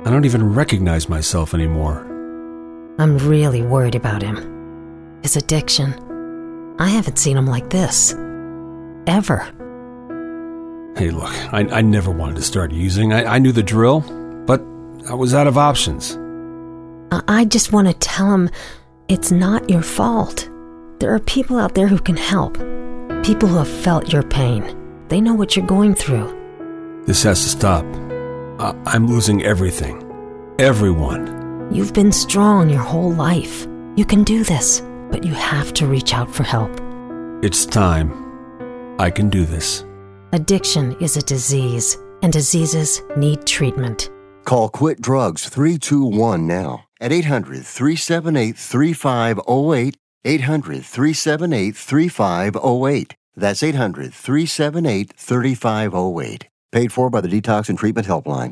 I don't even recognize myself anymore. I'm really worried about him. His addiction. I haven't seen him like this. Ever. Hey, look, I never wanted to start using. I knew the drill, but I was out of options. I just want to tell him it's not your fault. There are people out there who can help. People who have felt your pain. They know what you're going through. This has to stop. I'm losing everything. Everyone. You've been strong your whole life. You can do this, but you have to reach out for help. It's time. I can do this. Addiction is a disease, and diseases need treatment. Call Quit Drugs 321 now at 800-378-3508, 800-378-3508. That's 800-378-3508. Paid for by the Detox and Treatment Helpline.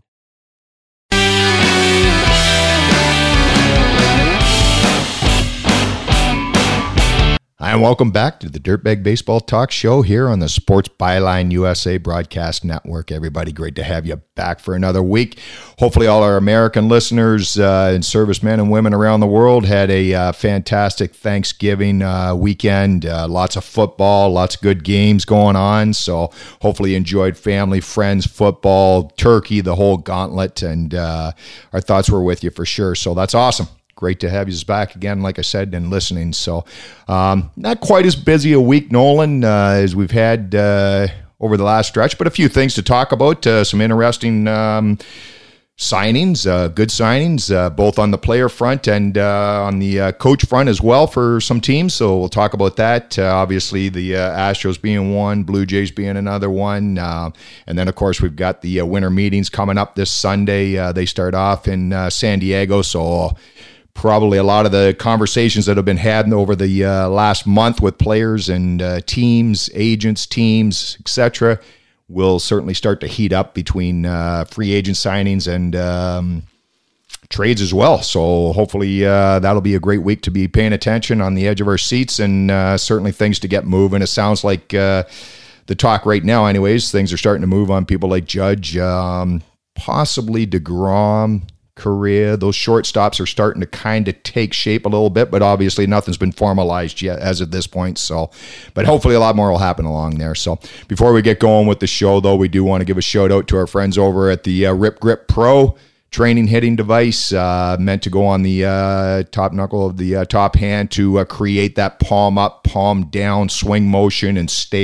Hi, and welcome back to the Dirtbag Baseball Talk Show here on the Sports Byline USA Broadcast Network. Everybody, great to have you back for another week. Hopefully all our American listeners and servicemen and women around the world had a fantastic Thanksgiving weekend. Lots of football, lots of good games going on. So hopefully you enjoyed family, friends, football, turkey, the whole gauntlet. And our thoughts were with you for sure. So that's awesome. Great to have you back again, like I said, and listening. So not quite as busy a week, Nolan, as we've had over the last stretch, but a few things to talk about. Some interesting signings, good signings, both on the player front and on the coach front as well for some teams. So we'll talk about that. Obviously, the Astros being one, Blue Jays being another one. And then, of course, we've got the winter meetings coming up this Sunday. They start off in San Diego. So probably a lot of the conversations that have been had over the last month with players and teams, agents, teams, etc., will certainly start to heat up between free agent signings and trades as well. So hopefully that'll be a great week to be paying attention on the edge of our seats, and certainly things to get moving. It sounds like the talk right now anyways, things are starting to move on people like Judge, possibly DeGrom, Correa. Those shortstops are starting to kind of take shape a little bit, but obviously nothing's been formalized yet as of this point. So, but hopefully a lot more will happen along there. So before we get going with the show, though, we do want to give a shout out to our friends over at the Rip Grip Pro training hitting device, meant to go on the top knuckle of the top hand to create that palm up, palm down swing motion and stay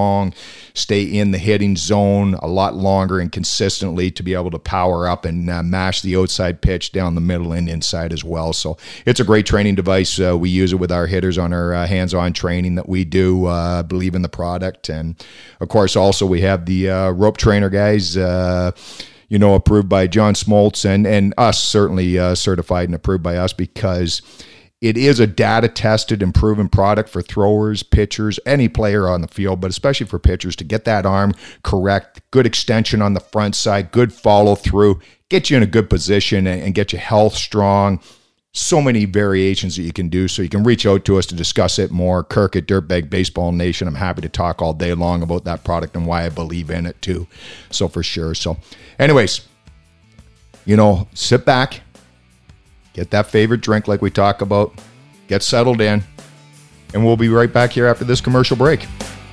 in the hitting zone a lot longer and consistently to be able to power up and mash the outside pitch down the middle and inside as well. So it's a great training device. We use it with our hitters on our hands-on training that we do. Believe in the product. And of course, also we have the rope trainer guys, approved by John Smoltz and us, certainly certified and approved by us, because it is a data-tested and proven product for throwers, pitchers, any player on the field, but especially for pitchers to get that arm correct, good extension on the front side, good follow-through, get you in a good position and get your health strong. So many variations that you can do, so you can reach out to us to discuss it more. Kirk at Dirtbag Baseball Nation. I'm happy to talk all day long about that product and why I believe in it too. So for sure. So anyways, sit back, get that favorite drink like we talk about, get settled in, and we'll be right back here after this commercial break.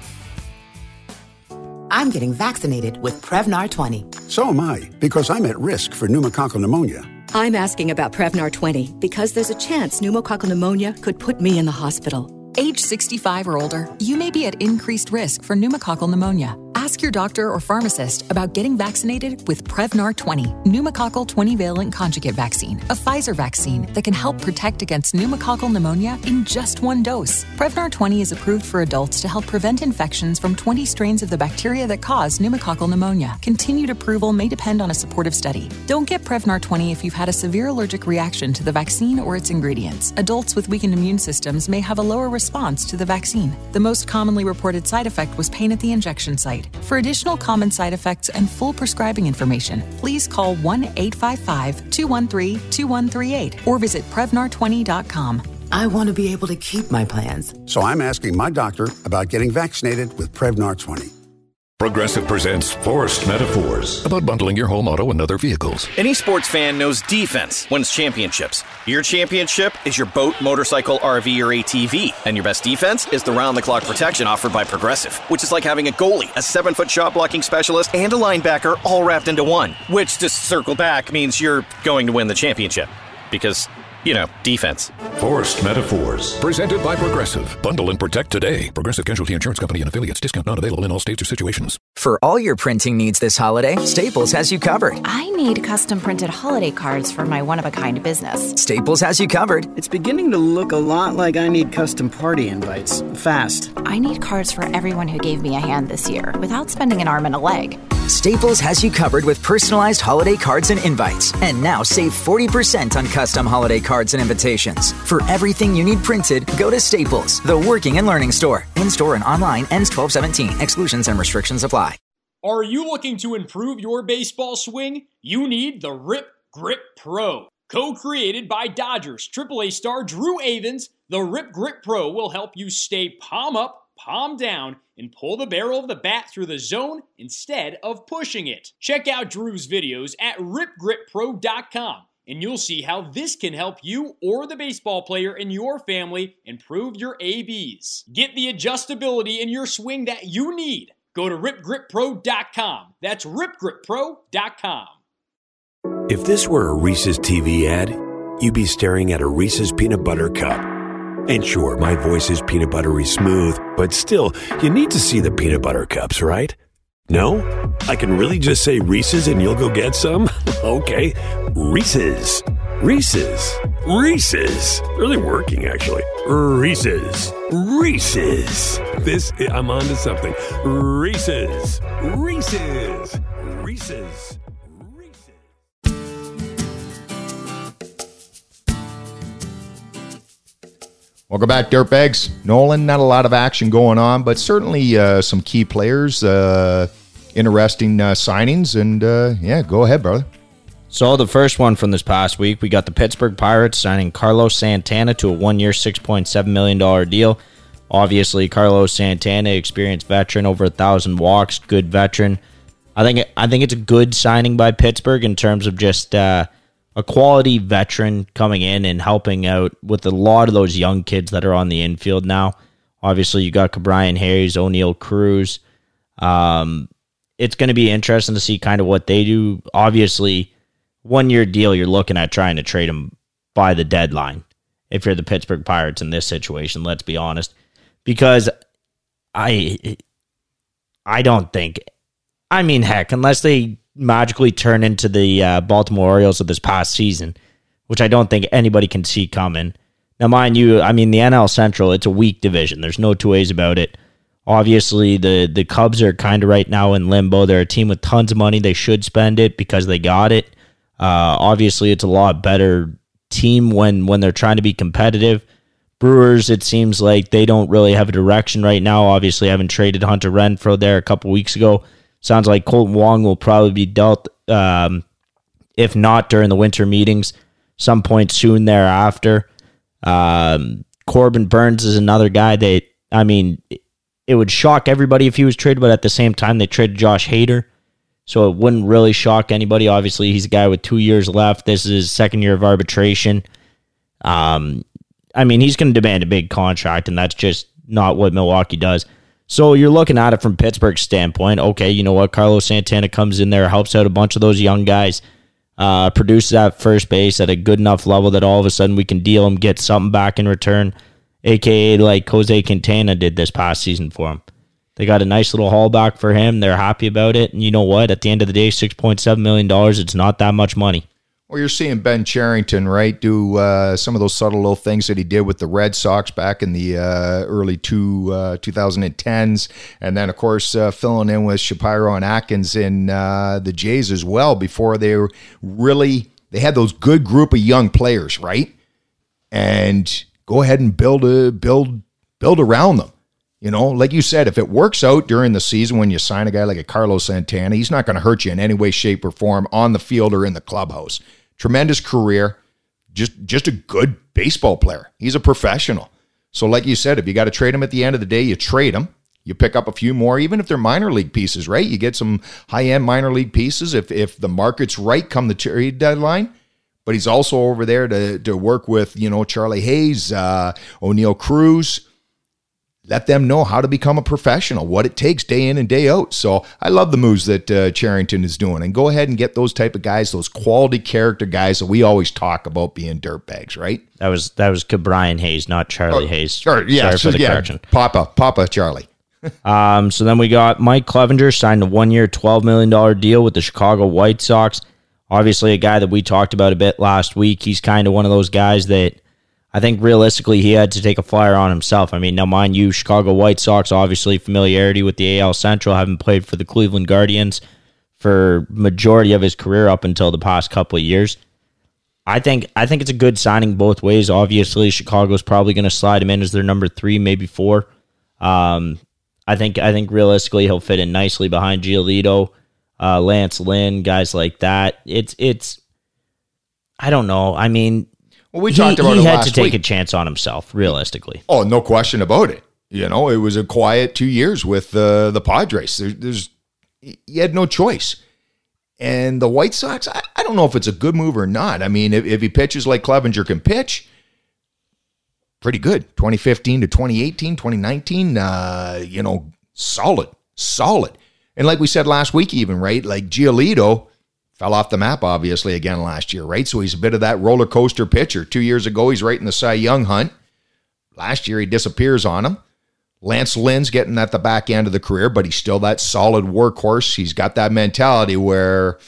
I'm getting vaccinated with Prevnar 20. So am I, because I'm at risk for pneumococcal pneumonia. I'm asking about Prevnar 20 because there's a chance pneumococcal pneumonia could put me in the hospital. Age 65 or older, you may be at increased risk for pneumococcal pneumonia. Ask your doctor or pharmacist about getting vaccinated with Prevnar 20, pneumococcal 20-valent conjugate vaccine, a Pfizer vaccine that can help protect against pneumococcal pneumonia in just one dose. Prevnar 20 is approved for adults to help prevent infections from 20 strains of the bacteria that cause pneumococcal pneumonia. Continued approval may depend on a supportive study. Don't get Prevnar 20 if you've had a severe allergic reaction to the vaccine or its ingredients. Adults with weakened immune systems may have a lower response to the vaccine. The most commonly reported side effect was pain at the injection site. For additional common side effects and full prescribing information, please call 1-855-213-2138 or visit Prevnar20.com. I want to be able to keep my plans. So I'm asking my doctor about getting vaccinated with Prevnar 20. Progressive presents Forced Metaphors about bundling your home, auto, and other vehicles. Any sports fan knows defense wins championships. Your championship is your boat, motorcycle, RV, or ATV. And your best defense is the round-the-clock protection offered by Progressive, which is like having a goalie, a 7-foot shot-blocking specialist, and a linebacker all wrapped into one. Which, to circle back, means you're going to win the championship. Because, you know, defense. Forced Metaphors. Presented by Progressive. Bundle and protect today. Progressive Casualty Insurance Company and affiliates. Discount not available in all states or situations. For all your printing needs this holiday, Staples has you covered. I need custom printed holiday cards for my one-of-a-kind business. Staples has you covered. It's beginning to look a lot like I need custom party invites. Fast. I need cards for everyone who gave me a hand this year without spending an arm and a leg. Staples has you covered with personalized holiday cards and invites. And now save 40% on custom holiday cards and invitations. For everything you need printed, go to Staples, the working and learning store. In-store and online, ends 12/17. Exclusions and restrictions apply. Are you looking to improve your baseball swing? You need the Rip Grip Pro. Co-created by Dodgers AAA star Drew Avans, the Rip Grip Pro will help you stay palm up, palm down, and pull the barrel of the bat through the zone instead of pushing it. Check out Drew's videos at ripgrippro.com, and you'll see how this can help you or the baseball player in your family improve your ABs. Get the adjustability in your swing that you need. Go to ripgrippro.com. That's ripgrippro.com. If this were a Reese's TV ad, you'd be staring at a Reese's peanut butter cup. And sure, my voice is peanut buttery smooth, but still, you need to see the peanut butter cups, right? No? I can really just say Reese's and you'll go get some? Okay, Reese's. Reese's. Reese's. Really working, actually. Reese's. Reese's. I'm on to something. Reese's. Reese's. Reese's. Welcome back, Dirtbags. Nolan, not a lot of action going on, but certainly some key players, interesting signings, and yeah, go ahead, brother. So the first one from this past week, we got the Pittsburgh Pirates signing Carlos Santana to a 1-year, $6.7 million deal. Obviously, Carlos Santana, experienced veteran, over 1,000 walks, good veteran. I think it's a good signing by Pittsburgh in terms of just a quality veteran coming in and helping out with a lot of those young kids that are on the infield now. Obviously, you got Brian Hayes, O'Neal Cruz. It's going to be interesting to see kind of what they do. Obviously, 1-year deal, you're looking at trying to trade him by the deadline if you're the Pittsburgh Pirates in this situation, let's be honest. Because I don't think, I mean, heck, unless they magically turn into the Baltimore Orioles of this past season, which I don't think anybody can see coming. Now, mind you, I mean, the NL Central, it's a weak division. There's no two ways about it. Obviously, the Cubs are kind of right now in limbo. They're a team with tons of money. They should spend it because they got it. Obviously, it's a lot better team when they're trying to be competitive. Brewers, it seems like they don't really have a direction right now. Obviously, I haven't traded Hunter Renfroe there a couple weeks ago. Sounds like Colton Wong will probably be dealt, if not during the winter meetings, some point soon thereafter. Corbin Burns is another guy that, I mean, it would shock everybody if he was traded, but at the same time, they traded Josh Hader. So it wouldn't really shock anybody. Obviously, he's a guy with 2 years left. This is his second year of arbitration. I mean, he's going to demand a big contract, and that's just not what Milwaukee does. So you're looking at it from Pittsburgh's standpoint. Okay, you know what? Carlos Santana comes in there, helps out a bunch of those young guys, produces at first base at a good enough level that all of a sudden we can deal him, get something back in return, a.k.a. like Jose Quintana did this past season for him. They got a nice little haul back for him. They're happy about it. And you know what? At the end of the day, $6.7 million, it's not that much money. Well, you're seeing Ben Cherington, right, do some of those subtle little things that he did with the Red Sox back in the early 2010s. And then, of course, filling in with Shapiro and Atkins in the Jays as well before they had those good group of young players, right? And go ahead and build around them. You know, like you said, if it works out during the season when you sign a guy like a Carlos Santana, he's not going to hurt you in any way, shape, or form on the field or in the clubhouse. Tremendous career, just a good baseball player. He's a professional. So like you said, if you got to trade him at the end of the day, you trade him. You pick up a few more, even if they're minor league pieces, right? You get some high-end minor league pieces if the market's right come the trade deadline. But he's also over there to work with, Charlie Hayes, O'Neill Cruz. Let them know how to become a professional, what it takes day in and day out. So I love the moves that Charrington is doing. And go ahead and get those type of guys, those quality character guys that we always talk about being dirtbags, right? That was Brian Hayes, not Charlie Hayes. Sure, yeah, Sorry for the correction. Papa Charlie. So then we got Mike Clevenger signed a 1-year, $12 million deal with the Chicago White Sox. Obviously a guy that we talked about a bit last week. He's kind of one of those guys that I think realistically he had to take a flyer on himself. I mean, now mind you, Chicago White Sox, obviously familiarity with the AL Central, having played for the Cleveland Guardians for majority of his career up until the past couple of years. I think it's a good signing both ways. Obviously, Chicago's probably going to slide him in as their number 3, maybe 4. I think realistically he'll fit in nicely behind Giolito, Lance Lynn, guys like that. It's I don't know. I mean, well, we talked about it last week. He had to take a chance on himself, realistically. Oh, no question about it. It was a quiet 2 years with the Padres. You had no choice. And the White Sox, I don't know if it's a good move or not. I mean, if he pitches like Clevenger can pitch, pretty good. 2015 to 2018, 2019, solid. And like we said last week even, right? Like Giolito fell off the map, obviously, again last year, right? So he's a bit of that roller coaster pitcher. 2 years ago, he's right in the Cy Young hunt. Last year, he disappears on him. Lance Lynn's getting at the back end of the career, but he's still that solid workhorse. He's got that mentality where,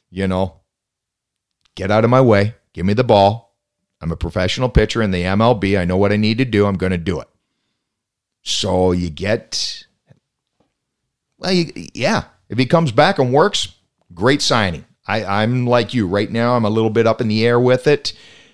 get out of my way, give me the ball. I'm a professional pitcher in the MLB. I know what I need to do. I'm going to do it. So you get, if he comes back and works, great signing. I'm like you right now. I'm a little bit up in the air with it.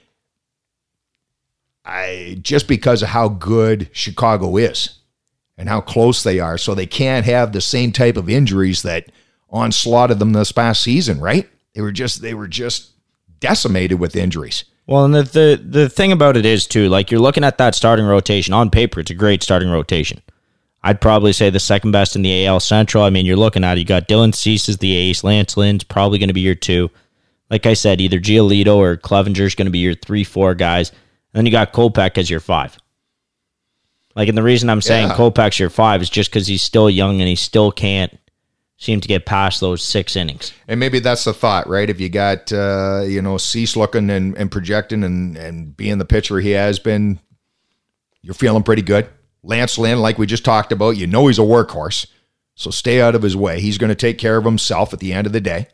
Just because of how good Chicago is and how close they are, so they can't have the same type of injuries that onslaughted them this past season, right? They were just decimated with injuries. Well, and the thing about it is too, like you're looking at that starting rotation on paper, it's a great starting rotation. I'd probably say the second best in the AL Central. I mean, you're looking at it, you got Dylan Cease as the ace. Lance Lynn's probably going to be your 2. Like I said, either Giolito or Clevenger's going to be your 3-4 guys. And then you got Kopech as your 5. Like, and the reason I'm saying Kopech's your 5 is just because he's still young and he still can't seem to get past those 6 innings. And maybe that's the thought, right? If you got, Cease looking and projecting and being the pitcher he has been, you're feeling pretty good. Lance Lynn, like we just talked about, he's a workhorse, so stay out of his way. He's going to take care of himself at the end of the day.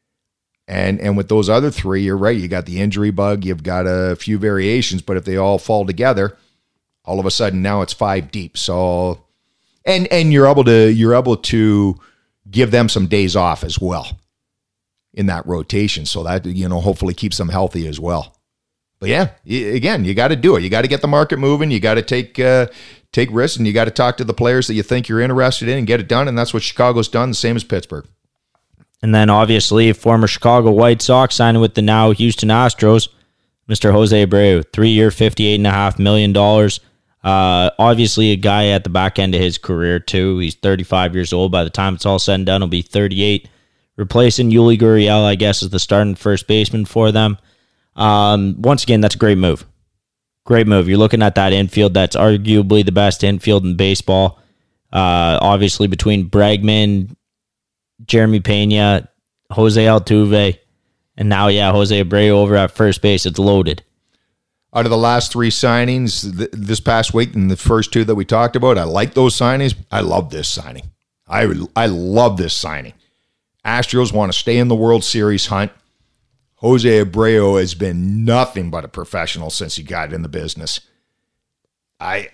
And with those other 3, you're right. You got the injury bug. You've got a few variations, but if they all fall together, all of a sudden now it's 5 deep. So, and you're able to give them some days off as well in that rotation, so that hopefully keeps them healthy as well. But yeah, again, you got to do it. You got to get the market moving. You got to take risks, and you got to talk to the players that you think you're interested in and get it done. And that's what Chicago's done, the same as Pittsburgh. And then obviously former Chicago White Sox signing with the now Houston Astros, Mr. Jose Abreu, 3-year, $58.5 million. Obviously a guy at the back end of his career too. He's 35 years old. By the time it's all said and done, he'll be 38. Replacing Yuli Gurriel, I guess, as the starting first baseman for them. Once again, that's a great move. Great move. You're looking at that infield that's arguably the best infield in baseball. Obviously between Bregman, Jeremy Pena, Jose Altuve, and now, Jose Abreu over at first base. It's loaded. Out of the last 3 signings this past week and the first 2 that we talked about, I like those signings. I love this signing. I love this signing. Astros want to stay in the World Series hunt. Jose Abreu has been nothing but a professional since he got in the business. Great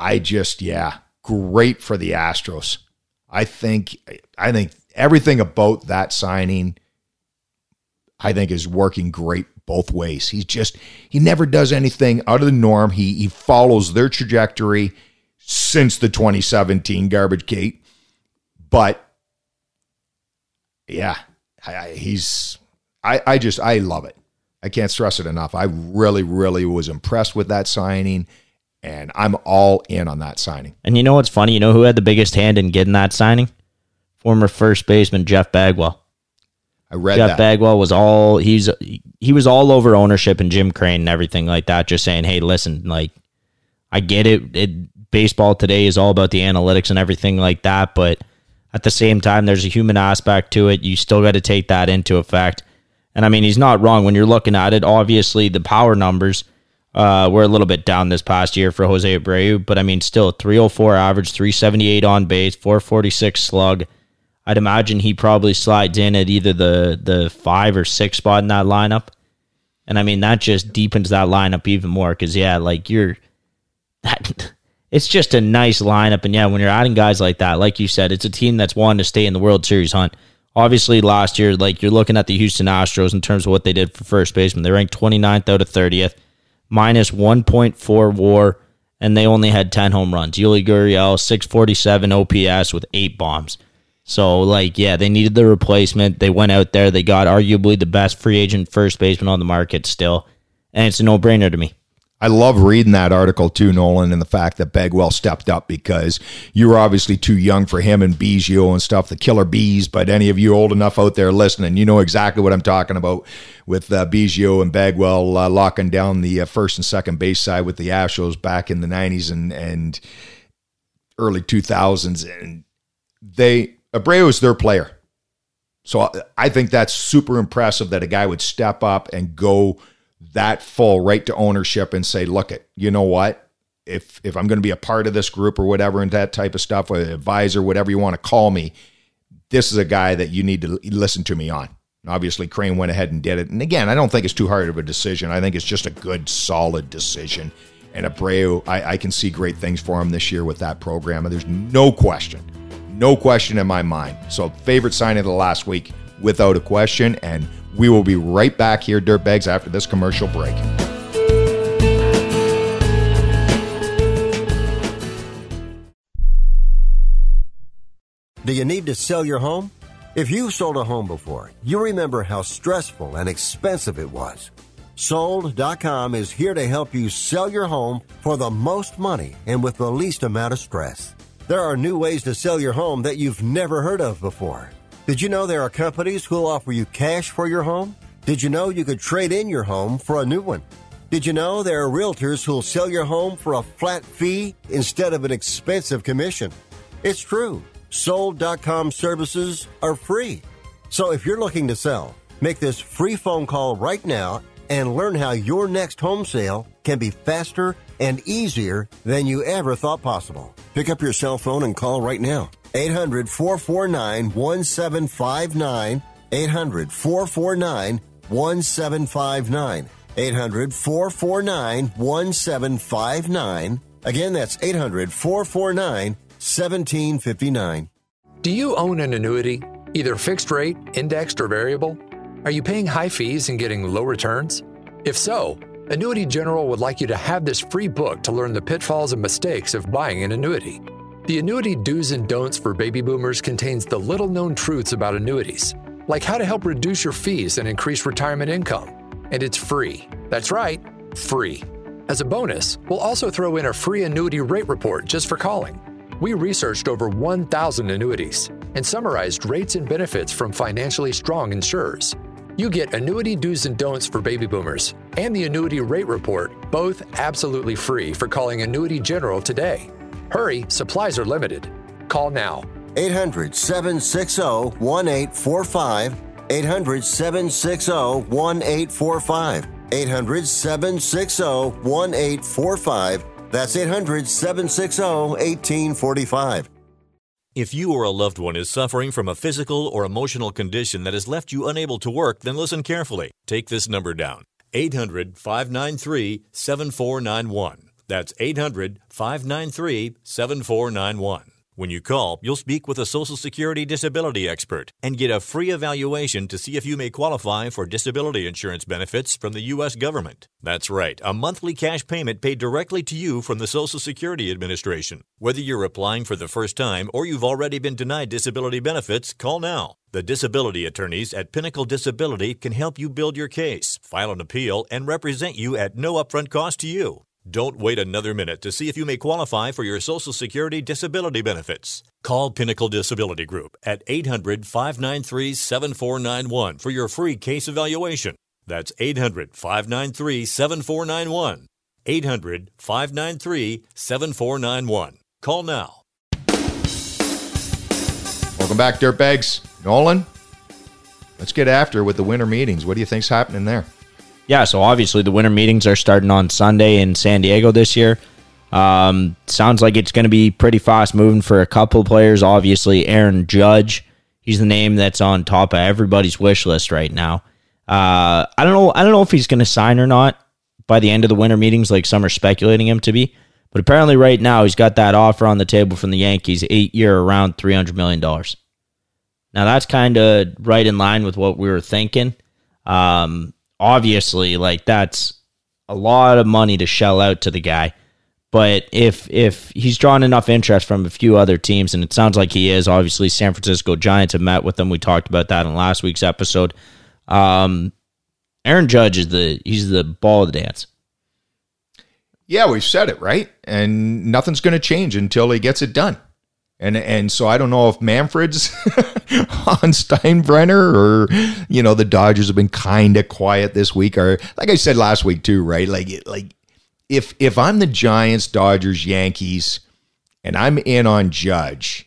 for the Astros. I think everything about that signing, I think, is working great both ways. He never does anything out of the norm. He follows their trajectory since the 2017 Garbage Gate. But yeah, I love it. I can't stress it enough. I really, really was impressed with that signing. And I'm all in on that signing. And you know what's funny? You know who had the biggest hand in getting that signing? Former first baseman Jeff Bagwell. I read Jeff that. Bagwell was he was all over ownership and Jim Crane and everything like that, just saying, hey, listen, like, I get it. Baseball today is all about the analytics and everything like that, but at the same time, there's a human aspect to it. You still got to take that into effect. And I mean, he's not wrong when you're looking at it. Obviously, the power numbers were a little bit down this past year for Jose Abreu, but I mean, still 304 average, 378 on base, 446 slug. I'd imagine he probably slides in at either the 5 or 6 spot in that lineup. And I mean, that just deepens that lineup even more because, yeah, like it's just a nice lineup. And yeah, when you're adding guys like that, like you said, it's a team that's wanting to stay in the World Series hunt. Obviously, last year, like you're looking at the Houston Astros in terms of what they did for first baseman. They ranked 29th out of 30th, minus 1.4 WAR, and they only had 10 home runs. Yuli Gurriel, 647 OPS with 8 bombs. So, like, yeah, they needed the replacement. They went out there. They got arguably the best free agent first baseman on the market still. And it's a no-brainer to me. I love reading that article too, Nolan, and the fact that Bagwell stepped up because you were obviously too young for him and Biggio and stuff, the killer bees, but any of you old enough out there listening, you know exactly what I'm talking about with Biggio and Bagwell locking down the first and second base side with the Astros back in the 90s and early 2000s. And Abreu is their player. So I think that's super impressive that a guy would step up and go that full right to ownership and say, look, you know what? If I'm going to be a part of this group or whatever and that type of stuff, or advisor, whatever you want to call me, this is a guy that you need to listen to me on. And obviously, Crane went ahead and did it. And again, I don't think it's too hard of a decision. I think it's just a good, solid decision. And Abreu, I can see great things for him this year with that program. And there's no question in my mind. So favorite signing of the last week, without a question. And we will be right back here, Dirtbags, after this commercial break. Do you need to sell your home? If you've sold a home before, you remember how stressful and expensive it was. Sold.com is here to help you sell your home for the most money and with the least amount of stress. There are new ways to sell your home that you've never heard of before. Did you know there are companies who'll offer you cash for your home? Did you know you could trade in your home for a new one? Did you know there are realtors who'll sell your home for a flat fee instead of an expensive commission? It's true. Sold.com services are free. So if you're looking to sell, make this free phone call right now and learn how your next home sale can be faster and easier than you ever thought possible. Pick up your cell phone and call right now. 800-449-1759. 800-449-1759. 800-449-1759. Again, that's 800-449-1759. Do you own an annuity, either fixed rate, indexed, or variable? Are you paying high fees and getting low returns? If so, Annuity General would like you to have this free book to learn the pitfalls and mistakes of buying an annuity. The Annuity Do's and Don'ts for Baby Boomers contains the little-known truths about annuities, like how to help reduce your fees and increase retirement income. And it's free. That's right, free. As a bonus, we'll also throw in a free annuity rate report just for calling. We researched over 1,000 annuities and summarized rates and benefits from financially strong insurers. You get Annuity Do's and Don'ts for Baby Boomers and the Annuity Rate Report, both absolutely free for calling Annuity General today. Hurry, supplies are limited. Call now. 800-760-1845. 800-760-1845. 800-760-1845. That's 800-760-1845. If you or a loved one is suffering from a physical or emotional condition that has left you unable to work, then listen carefully. Take this number down. 800-593-7491. That's 800-593-7491. When you call, you'll speak with a Social Security disability expert and get a free evaluation to see if you may qualify for disability insurance benefits from the U.S. government. That's right, a monthly cash payment paid directly to you from the Social Security Administration. Whether you're applying for the first time or you've already been denied disability benefits, call now. The disability attorneys at Pinnacle Disability can help you build your case, file an appeal, and represent you at no upfront cost to you. Don't wait another minute to see if you may qualify for your Social Security disability benefits. Call Pinnacle Disability Group at 800-593-7491 for your free case evaluation. That's 800-593-7491. 800-593-7491. Call now. Welcome back, Dirtbags. Nolan, let's get after it with the winter meetings. What do you think's happening there? Yeah, so obviously the winter meetings are starting on Sunday in San Diego this year. Sounds like it's going to be pretty fast moving for a couple of players. Obviously, Aaron Judge, he's the name that's on top of everybody's wish list right now. I don't know if he's going to sign or not by the end of the winter meetings, like some are speculating him to be. But apparently right now he's got that offer on the table from the Yankees, 8-year, around $300 million. Now that's kind of right in line with what we were thinking. Obviously, like, that's a lot of money to shell out to the guy. But if he's drawn enough interest from a few other teams, and it sounds like he is, obviously San Francisco Giants have met with him. We talked about that in last week's episode. Aaron Judge he's the ball of the dance. Yeah, we've said it, right? And nothing's going to change until he gets it done. And so I don't know if Manfred's on Steinbrenner or, the Dodgers have been kind of quiet this week. Or like I said last week too, right? Like if I'm the Giants, Dodgers, Yankees, and I'm in on Judge,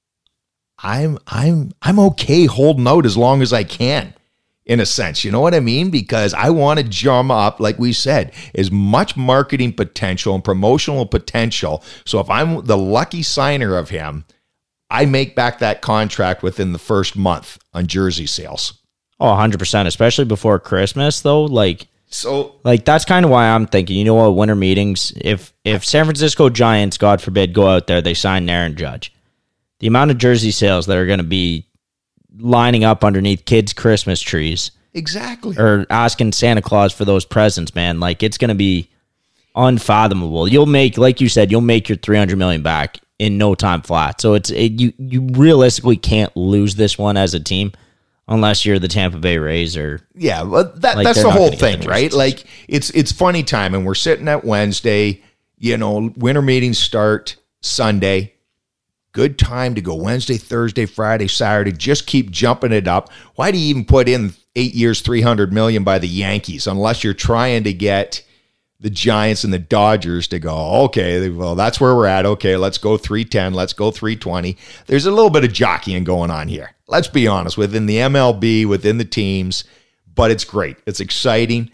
I'm okay holding out as long as I can. In a sense, you know what I mean? Because I want to drum up, like we said, as much marketing potential and promotional potential. So if I'm the lucky signer of him, I make back that contract within the first month on jersey sales. Oh, 100%, especially before Christmas, though. So that's kind of why I'm thinking, you know what, winter meetings, if San Francisco Giants, God forbid, go out there, they sign Aaron Judge, the amount of jersey sales that are going to be lining up underneath kids' Christmas trees. Exactly. Or asking Santa Claus for those presents, man. Like, it's going to be unfathomable. You'll make, like you said, your $300 million back in no time flat. So you realistically can't lose this one as a team unless you're the Tampa Bay Rays or... Yeah, well, that's the whole thing, right? Like, it's funny time, and we're sitting at Wednesday, winter meetings start Sunday. Good time to go Wednesday, Thursday, Friday, Saturday. Just keep jumping it up. Why do you even put in 8 years, $300 million by the Yankees unless you're trying to get the Giants and the Dodgers to go, okay, well, that's where we're at. Okay, let's go 310. Let's go 320. There's a little bit of jockeying going on here. Let's be honest, within the MLB, within the teams, but it's great. It's exciting.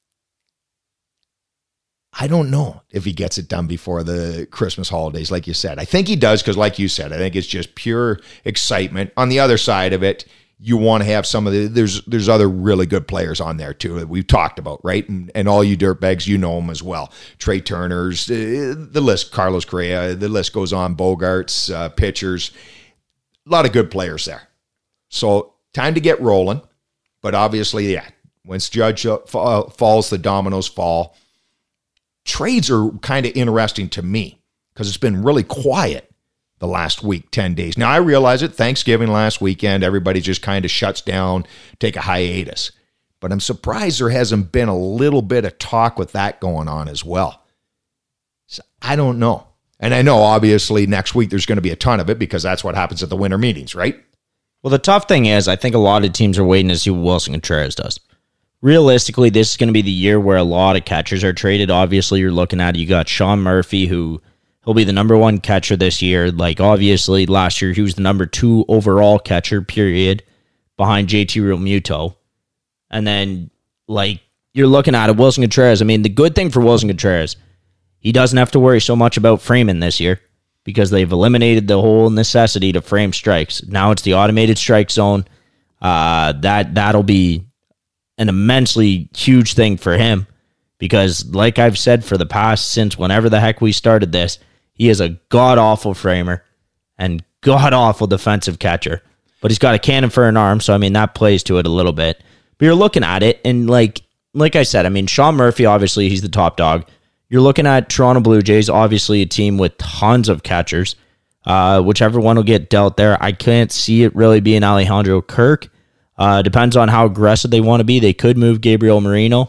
I don't know if he gets it done before the Christmas holidays, like you said. I think he does because, like you said, I think it's just pure excitement. On the other side of it, you want to have some of the, there's other really good players on there too that we've talked about, right? And all you dirtbags, you know them as well. Trey Turner's, the list, Carlos Correa, the list goes on, Bogarts, pitchers, a lot of good players there. So time to get rolling. But obviously, yeah, once Judge falls, the dominoes fall. Trades are kind of interesting to me because it's been really quiet the last week, 10 days. Now, I realize it, Thanksgiving last weekend, everybody just kind of shuts down, take a hiatus. But I'm surprised there hasn't been a little bit of talk with that going on as well. So I don't know. And I know, obviously, next week there's going to be a ton of it because that's what happens at the winter meetings, right? Well, the tough thing is I think a lot of teams are waiting to see what Wilson Contreras does. Realistically, this is going to be the year where a lot of catchers are traded. Obviously, you're looking at, you got Sean Murphy, who he'll be the number one catcher this year. Like, obviously, last year he was the number 2 overall catcher, period, behind JT Realmuto. And then, like, you're looking at it, Wilson Contreras. I mean, the good thing for Wilson Contreras, he doesn't have to worry so much about framing this year because they've eliminated the whole necessity to frame strikes. Now it's the automated strike zone. That'll be an immensely huge thing for him because, like I've said for the past, since whenever the heck we started this, he is a god-awful framer and god-awful defensive catcher. But he's got a cannon for an arm, so, I mean, that plays to it a little bit. But you're looking at it, and like I said, I mean, Sean Murphy, obviously, he's the top dog. You're looking at Toronto Blue Jays, obviously a team with tons of catchers. Whichever one will get dealt there. I can't see it really being Alejandro Kirk. Depends on how aggressive they want to be. They could move Gabriel Moreno.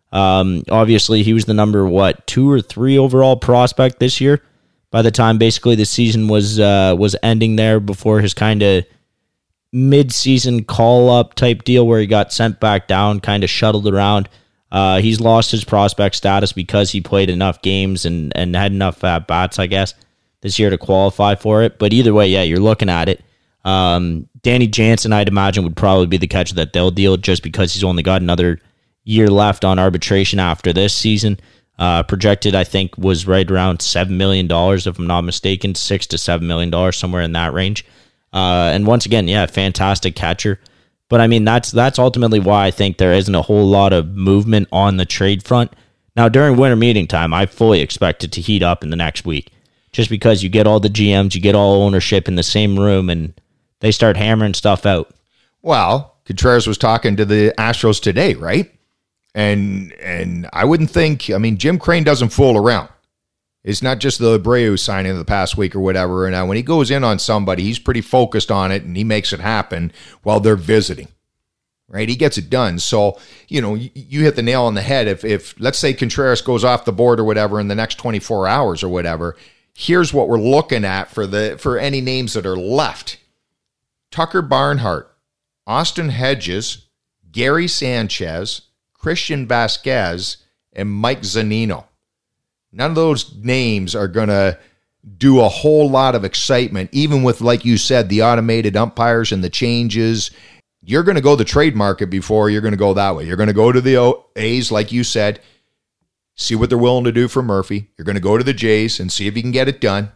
Obviously, he was the number, 2 or 3 overall prospect this year. By the time basically the season was ending there, before his kind of mid-season call-up type deal where he got sent back down, kind of shuttled around. He's lost his prospect status because he played enough games and had enough at-bats, I guess, this year to qualify for it. But either way, yeah, you're looking at it. Danny Jansen, I'd imagine, would probably be the catcher that they'll deal, just because he's only got another year left on arbitration after this season. Projected, I think, was right around $7 million, if I'm not mistaken, $6 to $7 million, somewhere in that range. And once again, yeah, fantastic catcher. But I mean, that's ultimately why I think there isn't a whole lot of movement on the trade front. Now, during winter meeting time, I fully expect it to heat up in the next week, just because you get all the GMs, you get all ownership in the same room, and they start hammering stuff out. Well, Contreras was talking to the Astros today, right? And I wouldn't think, I mean, Jim Crane doesn't fool around. It's not just the Abreu signing of the past week or whatever. And when he goes in on somebody, he's pretty focused on it, and he makes it happen while they're visiting, right? He gets it done. So, you hit the nail on the head. If let's say Contreras goes off the board or whatever in the next 24 hours or whatever, here's what we're looking at for any names that are left. Tucker Barnhart, Austin Hedges, Gary Sanchez, Christian Vasquez, and Mike Zunino. None of those names are going to do a whole lot of excitement, even with, like you said, the automated umpires and the changes. You're going to go the trade market before you're going to go that way. You're going to go to the A's, like you said, see what they're willing to do for Murphy. You're going to go to the Jays and see if you can get it done.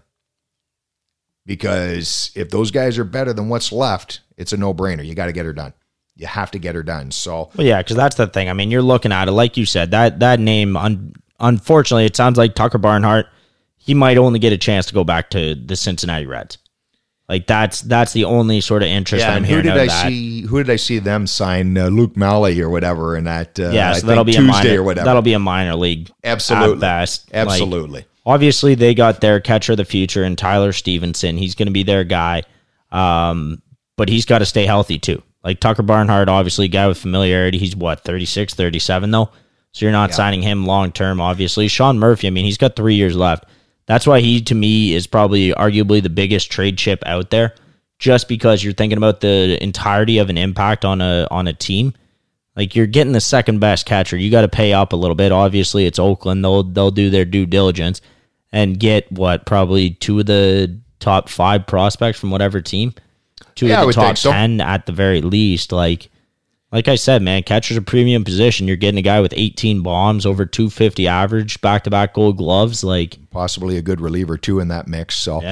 Because if those guys are better than what's left, it's a no-brainer. You got to get her done. You have to get her done. So, well, yeah, because that's the thing. I mean, you're looking at it, like you said, that name, unfortunately, it sounds like Tucker Barnhart, he might only get a chance to go back to the Cincinnati Reds. Like, that's the only sort of interest I'm hearing out of that. Who did I see them sign? Luke Malley or whatever in that so that'll be Tuesday or whatever. That'll be a minor league Absolutely. At best. Absolutely. Like, obviously, they got their catcher of the future in Tyler Stevenson. He's going to be their guy. But he's got to stay healthy, too. Like, Tucker Barnhart, obviously, a guy with familiarity. He's, 36, 37, though? So you're not signing him long-term, obviously. Sean Murphy, I mean, he's got 3 years left. That's why he, to me, is probably arguably the biggest trade chip out there, just because you're thinking about the entirety of an impact on a team. Like, you're getting the second-best catcher. You got to pay up a little bit. Obviously, it's Oakland. They'll do their due diligence and get, probably 2 of the top 5 prospects from whatever team. 2 of the top 10 at the very least. Like I said, man, catcher's a premium position. You're getting a guy with 18 bombs, over 250 average, back-to-back Gold Gloves. Like, possibly a good reliever, too, in that mix. So,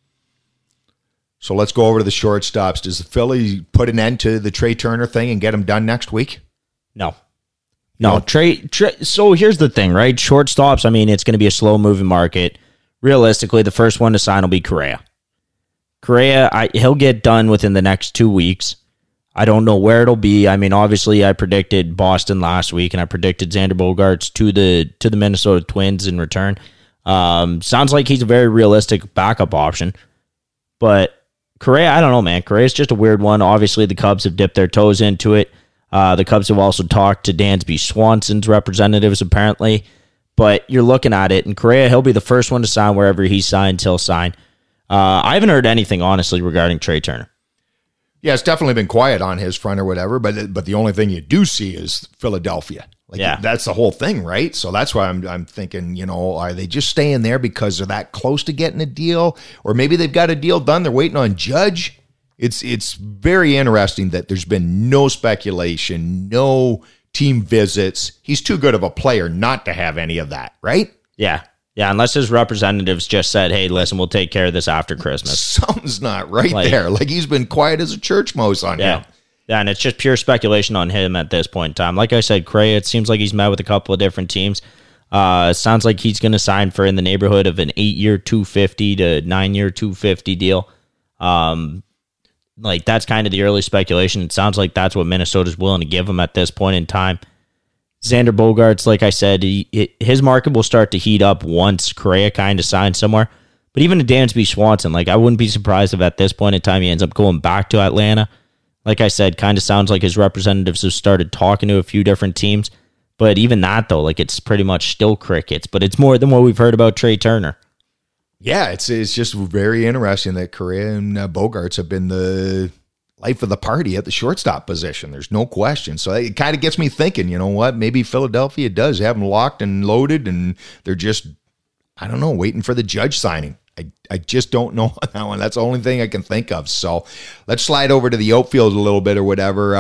So let's go over to the shortstops. Does the Philly put an end to the Trey Turner thing and get him done next week? No. Trey. So here's the thing, right? Shortstops, I mean, it's going to be a slow-moving market. Realistically, the first one to sign will be Correa. He'll get done within the next 2 weeks. I don't know where it'll be. I mean, obviously, I predicted Boston last week, and I predicted Xander Bogaerts to the Minnesota Twins in return. Sounds like he's a very realistic backup option. But Correa, I don't know, man. Correa's just a weird one. Obviously, the Cubs have dipped their toes into it. The Cubs have also talked to Dansby Swanson's representatives, apparently. But you're looking at it, and Correa, he'll be the first one to sign wherever he signs, he'll sign. I haven't heard anything, honestly, regarding Trey Turner. Yeah, it's definitely been quiet on his front or whatever, but the only thing you do see is Philadelphia. That's the whole thing, right? So that's why I'm thinking, are they just staying there because they're that close to getting a deal? Or maybe they've got a deal done, they're waiting on Judge? It's very interesting that there's been no speculation, no team visits. He's too good of a player not to have any of that, right? Yeah, unless his representatives just said, hey, listen, we'll take care of this after Christmas. Something's not right there. Like, he's been quiet as a church mouse on him. Yeah, and it's just pure speculation on him at this point in time. Like I said, Correa, it seems like he's met with a couple of different teams. It sounds like he's going to sign for in the neighborhood of an 8-year $250 to 9-year $250 deal. That's kind of the early speculation. It sounds like that's what Minnesota's willing to give him at this point in time. Xander Bogaerts, like I said, his market will start to heat up once Correa kind of signs somewhere. But even to Dansby Swanson, I wouldn't be surprised if at this point in time he ends up going back to Atlanta. Like I said, kind of sounds like his representatives have started talking to a few different teams. But even that, though, like it's pretty much still crickets. But it's more than what we've heard about Trey Turner. Yeah, it's just very interesting that Correa and Bogaerts have been the life of the party at the shortstop position. There's no question. So it kind of gets me thinking, you know what? Maybe Philadelphia does have them locked and loaded, and they're just, I don't know, waiting for the Judge signing. I just don't know on that one. That's the only thing I can think of. So let's slide over to the outfield a little bit or whatever.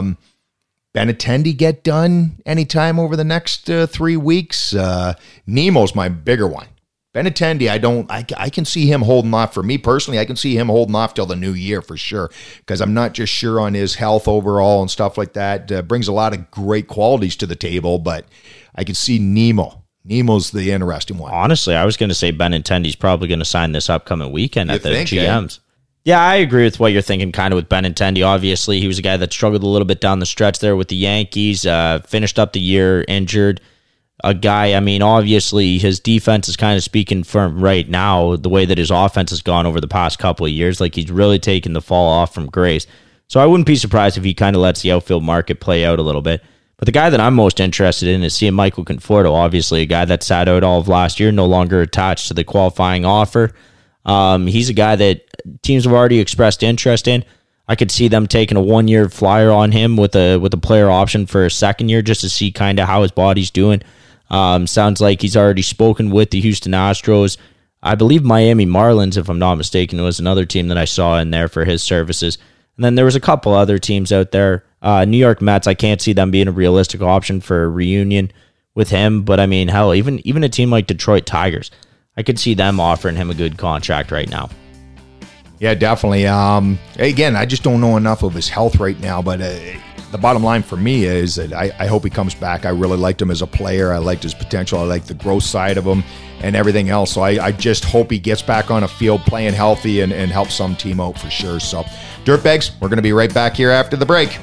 Benintendi get done anytime over the next 3 weeks? Nemo's my bigger one. Benintendi, I can see him holding off. For me personally, I can see him holding off till the new year for sure, because I'm not just sure on his health overall and stuff like that. Brings a lot of great qualities to the table, but I can see Nemo. Nemo's the interesting one. Honestly, I was going to say Benintendi's probably going to sign this upcoming weekend at the GMs. Eh? Yeah, I agree with what you're thinking kind of with Benintendi. Obviously, he was a guy that struggled a little bit down the stretch there with the Yankees, finished up the year injured. A guy, I mean, obviously his defense is kind of speaking for him right now, the way that his offense has gone over the past couple of years. Like he's really taken the fall off from grace. So I wouldn't be surprised if he kind of lets the outfield market play out a little bit. But the guy that I'm most interested in is seeing Michael Conforto, obviously a guy that sat out all of last year, no longer attached to the qualifying offer. He's a guy that teams have already expressed interest in. I could see them taking a 1-year flyer on him with a player option for a second year just to see kind of how his body's doing. Sounds like he's already spoken with the Houston Astros. I believe Miami Marlins, if I'm not mistaken, was another team that I saw in there for his services. And then there was a couple other teams out there. New York Mets, I can't see them being a realistic option for a reunion with him. But I mean, hell, even a team like Detroit Tigers, I could see them offering him a good contract right now. Yeah, definitely. Again, I just don't know enough of his health right now, but the bottom line for me is that I hope he comes back. I really liked him as a player. I liked his potential. I liked the growth side of him and everything else. So I just hope he gets back on a field playing healthy and helps some team out for sure. So, Dirtbags, we're going to be right back here after the break.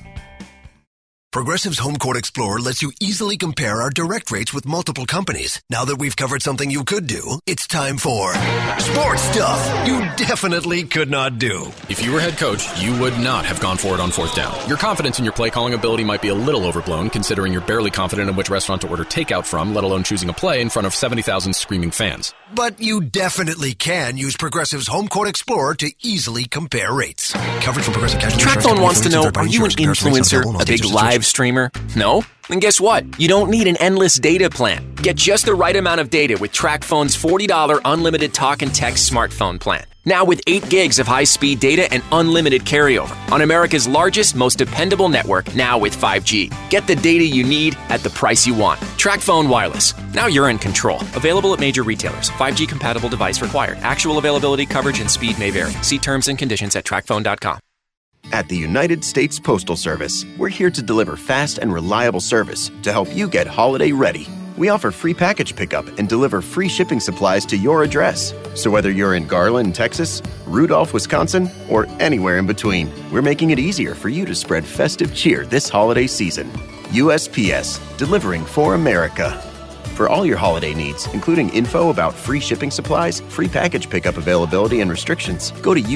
Progressive's Home Court Explorer lets you easily compare our direct rates with multiple companies. Now that we've covered something you could do, it's time for sports stuff you definitely could not do. If you were head coach, you would not have gone for it on fourth down. Your confidence in your play calling ability might be a little overblown, considering you're barely confident in which restaurant to order takeout from, let alone choosing a play in front of 70,000 screaming fans. But you definitely can use Progressive's Home Court Explorer to easily compare rates. Coverage from Progressive Casualty Insurance. TrackPhone wants to know, are you an influencer, a big live streamer? No? Then guess what? You don't need an endless data plan. Get just the right amount of data with TrackPhone's $40 unlimited talk and text smartphone plan. Now with 8 gigs of high-speed data and unlimited carryover on America's largest, most dependable network, now with 5G. Get the data you need at the price you want. TrackPhone Wireless. Now you're in control. Available at major retailers. 5G compatible device required. Actual availability, coverage, and speed may vary. See terms and conditions at TrackPhone.com. At the United States Postal Service, we're here to deliver fast and reliable service to help you get holiday ready. We offer free package pickup and deliver free shipping supplies to your address. So whether you're in Garland, Texas, Rudolph, Wisconsin, or anywhere in between, we're making it easier for you to spread festive cheer this holiday season. USPS, delivering for America. For all your holiday needs, including info about free shipping supplies, free package pickup availability and restrictions, go to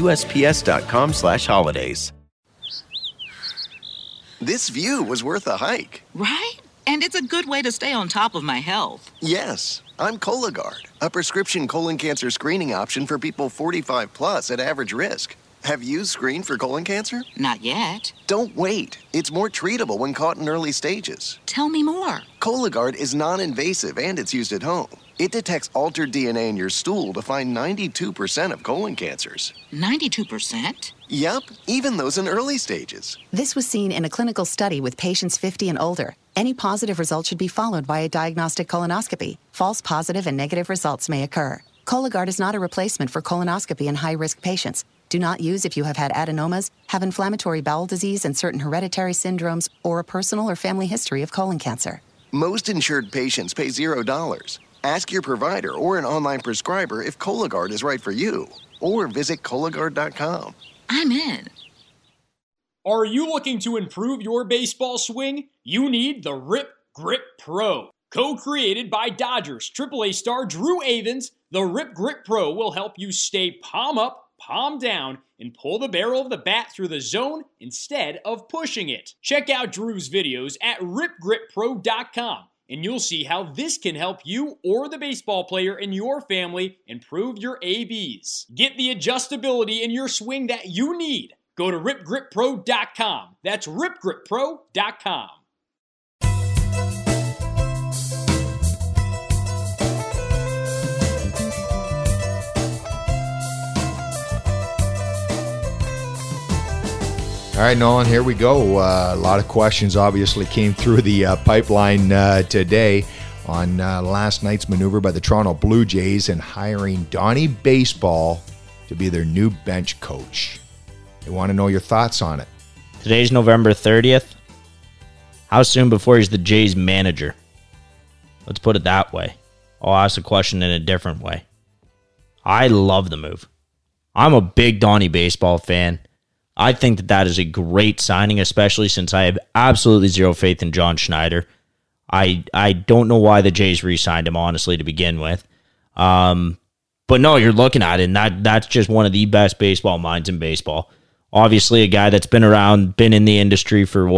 USPS.com/holidays. This view was worth a hike. Right? And it's a good way to stay on top of my health. Yes, I'm Cologuard, a prescription colon cancer screening option for people 45 plus at average risk. Have you screened for colon cancer? Not yet. Don't wait. It's more treatable when caught in early stages. Tell me more. Cologuard is non-invasive and it's used at home. It detects altered DNA in your stool to find 92% of colon cancers. 92%? Yep, even those in early stages. This was seen in a clinical study with patients 50 and older. Any positive result should be followed by a diagnostic colonoscopy. False positive and negative results may occur. Cologuard is not a replacement for colonoscopy in high-risk patients. Do not use if you have had adenomas, have inflammatory bowel disease and certain hereditary syndromes, or a personal or family history of colon cancer. Most insured patients pay $0. Ask your provider or an online prescriber if Cologuard is right for you, or visit Cologuard.com. I'm in. Are you looking to improve your baseball swing? You need the Rip Grip Pro. Co-created by Dodgers AAA star Drew Avans, the Rip Grip Pro will help you stay palm up, palm down, and pull the barrel of the bat through the zone instead of pushing it. Check out Drew's videos at ripgrippro.com, and you'll see how this can help you or the baseball player in your family improve your ABs. Get the adjustability in your swing that you need. Go to ripgrippro.com. That's ripgrippro.com. All right, Nolan, here we go. A lot of questions obviously came through the pipeline today on last night's maneuver by the Toronto Blue Jays in hiring Donnie Baseball to be their new bench coach. They want to know your thoughts on it. Today's November 30th. How soon before he's the Jays manager? Let's put it that way. I'll ask the question in a different way. I love the move. I'm a big Donnie Baseball fan. I think that is a great signing, especially since I have absolutely zero faith in John Schneider. I don't know why the Jays re-signed him, honestly, to begin with. But no, you're looking at it, and that's just one of the best baseball minds in baseball. Obviously, a guy that's been around, been in the industry for,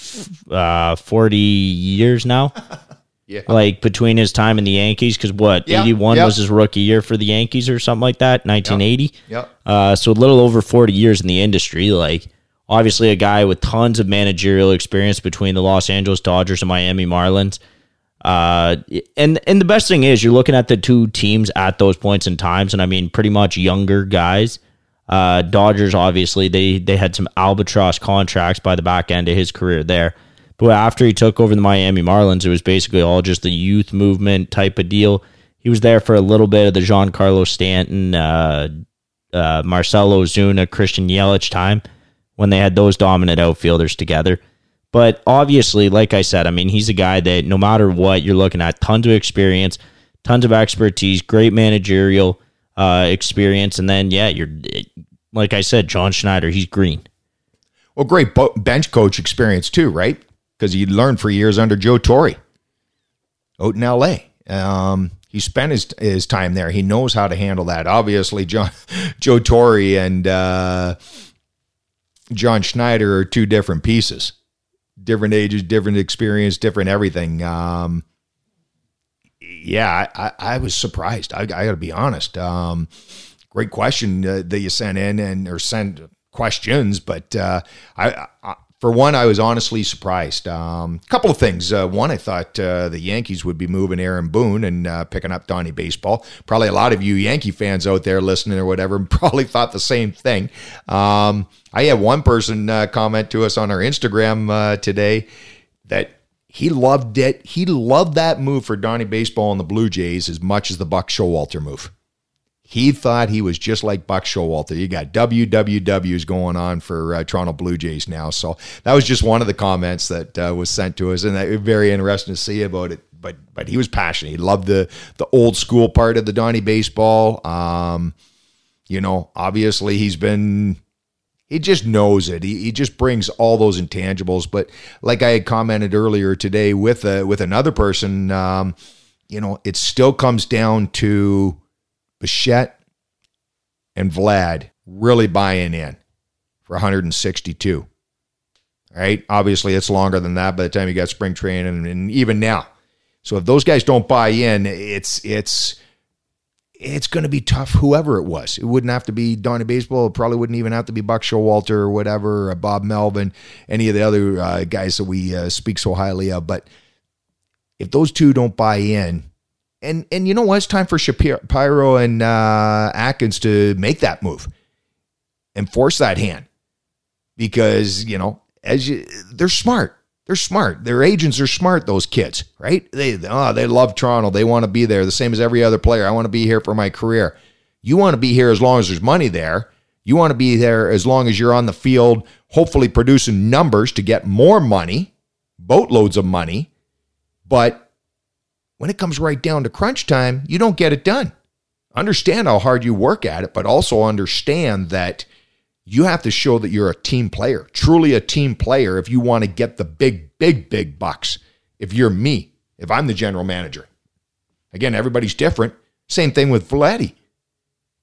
40 years now? Yeah. Like, between his time in the Yankees, because 81 was his rookie year for the Yankees or something like that, 1980? Yep. So a little over 40 years in the industry. Like, obviously a guy with tons of managerial experience between the Los Angeles Dodgers and Miami Marlins. And the best thing is, you're looking at the two teams at those points in times, and I mean, pretty much younger guys. Dodgers, obviously, they had some albatross contracts by the back end of his career there. But after he took over the Miami Marlins, it was basically all just the youth movement type of deal. He was there for a little bit of the Giancarlo Stanton, Marcell Ozuna, Christian Yelich time when they had those dominant outfielders together. But obviously, like I said, I mean, he's a guy that no matter what, you're looking at tons of experience, tons of expertise, great managerial experience. And then, you're like I said, John Schneider, he's green. Well, great bench coach experience too, right? Because he learned for years under Joe Torre out in L.A. He spent his time there. He knows how to handle that. Obviously, Joe Torre and John Schneider are two different pieces. Different ages, different experience, different everything. I was surprised. I got to be honest. Great question that you sent in or sent questions, but for one, I was honestly surprised. Couple of things. One, I thought the Yankees would be moving Aaron Boone and picking up Donnie Baseball. Probably a lot of you Yankee fans out there listening or whatever probably thought the same thing. I had one person comment to us on our Instagram today that he loved it. He loved that move for Donnie Baseball and the Blue Jays as much as the Buck Showalter move. He thought he was just like Buck Showalter. You got WWWs going on for Toronto Blue Jays now. So that was just one of the comments that was sent to us, and that was very interesting to see about it. But he was passionate. He loved the old school part of the Donnie Baseball. Obviously he just knows it. He just brings all those intangibles. But like I had commented earlier today with another person, it still comes down to Bichette and Vlad really buying in for 162. Right? Obviously, it's longer than that by the time you got spring training and even now. So if those guys don't buy in, it's going to be tough, whoever it was. It wouldn't have to be Donnie Baseball. It probably wouldn't even have to be Buck Showalter or whatever, or Bob Melvin, any of the other guys that we speak so highly of. But if those two don't buy in, and you know what? It's time for Shapiro and Atkins to make that move and force that hand because, they're smart. They're smart. Their agents are smart, those kids, right? They love Toronto. They want to be there the same as every other player. I want to be here for my career. You want to be here as long as there's money there. You want to be there as long as you're on the field, hopefully producing numbers to get more money, boatloads of money. But when it comes right down to crunch time, you don't get it done. Understand how hard you work at it, but also understand that you have to show that you're a team player, truly a team player if you want to get the big bucks. If you're me, if I'm the general manager. Again, everybody's different. Same thing with Vladdy.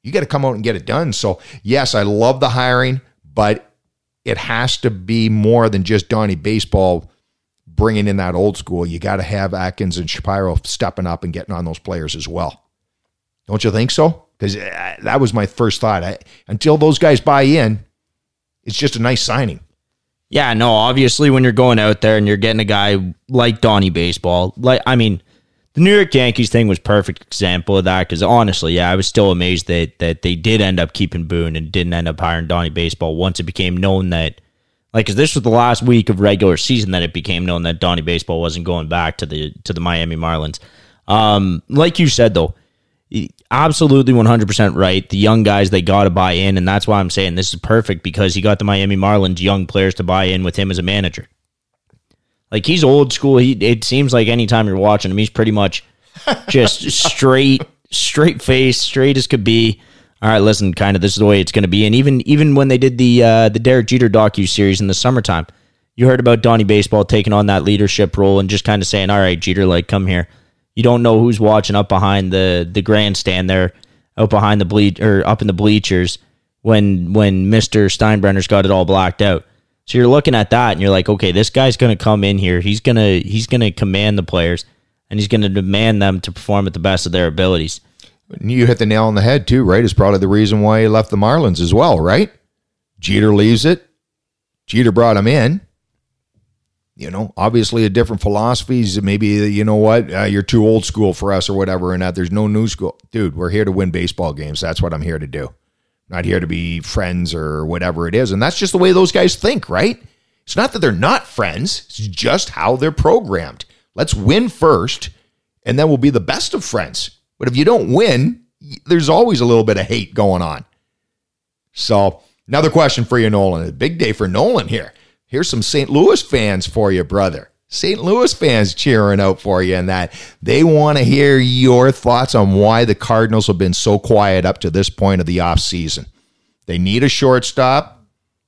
You got to come out and get it done. So, yes, I love the hiring, but it has to be more than just Donnie Baseball bringing in that old school. You got to have Atkins and Shapiro stepping up and getting on those players as well. Don't you think so? Because that was my first thought. Until those guys buy in, it's just a nice signing. Yeah, no, obviously when you're going out there and you're getting a guy like Donnie Baseball, the New York Yankees thing was a perfect example of that, because honestly, I was still amazed that they did end up keeping Boone and didn't end up hiring Donnie Baseball once it became known that, because this was the last week of regular season that it became known that Donnie Baseball wasn't going back to the Miami Marlins. Like you said, though, absolutely 100% right. The young guys, they got to buy in, and that's why I'm saying this is perfect, because he got the Miami Marlins young players to buy in with him as a manager. Like, he's old school. It seems like anytime you're watching him, he's pretty much just straight face, straight as could be. All right, listen, kind of this is the way it's going to be. And even when they did the Derek Jeter docu-series in the summertime, you heard about Donnie Baseball taking on that leadership role and just kind of saying, all right, Jeter, like, come here. You don't know who's watching up behind the grandstand there, out behind the up in the bleachers when Mr. Steinbrenner's got it all blacked out. So you're looking at that and you're like, okay, this guy's going to come in here. He's going to command the players, and he's going to demand them to perform at the best of their abilities. You hit the nail on the head too, right? It's probably the reason why he left the Marlins as well, right? Jeter leaves it. Jeter brought him in. Obviously a different philosophies. Maybe, you're too old school for us or whatever, and that there's no new school. Dude, we're here to win baseball games. That's what I'm here to do. Not here to be friends or whatever it is. And that's just the way those guys think, right? It's not that they're not friends. It's just how they're programmed. Let's win first, and then we'll be the best of friends. But if you don't win, there's always a little bit of hate going on. So, another question for you, Nolan. A big day for Nolan here. Here's some St. Louis fans for you, brother. St. Louis fans cheering out for you, and that they want to hear your thoughts on why the Cardinals have been so quiet up to this point of the offseason. They need a shortstop.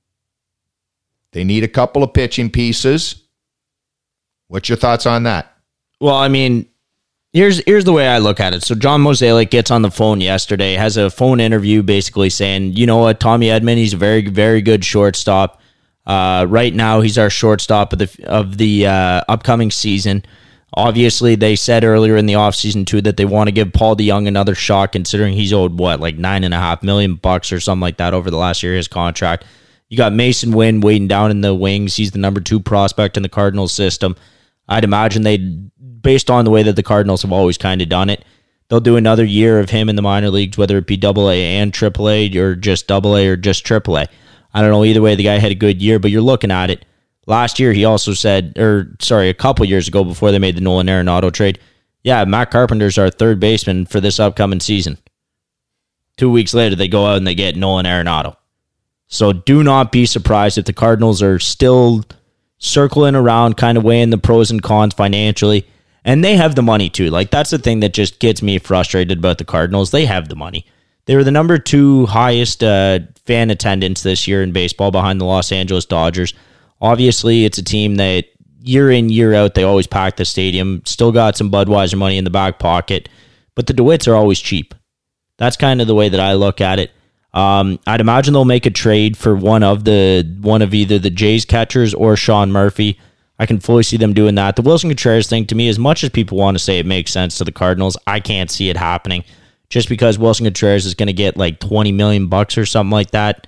They need a couple of pitching pieces. What's your thoughts on that? Well, here's the way I look at it. So John Mozeliak gets on the phone yesterday, has a phone interview basically saying, you know what, Tommy Edman, he's a very, very good shortstop. Right now, he's our shortstop of the upcoming season. Obviously, they said earlier in the offseason, too, that they want to give Paul DeJong another shot, considering he's owed, like $9.5 million or something like that over the last year of his contract. You got Mason Wynn waiting down in the wings. He's the number 2 prospect in the Cardinals system. I'd imagine based on the way that the Cardinals have always kind of done it, they'll do another year of him in the minor leagues, whether it be AA and AAA or just AA or just AAA. I don't know. Either way, the guy had a good year, but you're looking at it. Last year, he also said, a couple years ago before they made the Nolan Arenado trade, yeah, Matt Carpenter's our third baseman for this upcoming season. 2 weeks later, they go out and they get Nolan Arenado. So do not be surprised if the Cardinals are still circling around, kind of weighing the pros and cons financially. And they have the money, too. Like, that's the thing that just gets me frustrated about the Cardinals. They have the money. They were the number 2 highest fan attendance this year in baseball behind the Los Angeles Dodgers. Obviously, it's a team that year in, year out, they always pack the stadium. Still got some Budweiser money in the back pocket. But the DeWitts are always cheap. That's kind of the way that I look at it. I'd imagine they'll make a trade for one of either the Jays catchers or Sean Murphy. I can fully see them doing that. The Wilson Contreras thing, to me, as much as people want to say it makes sense to the Cardinals, I can't see it happening. Just because Wilson Contreras is going to get like $20 million or something like that.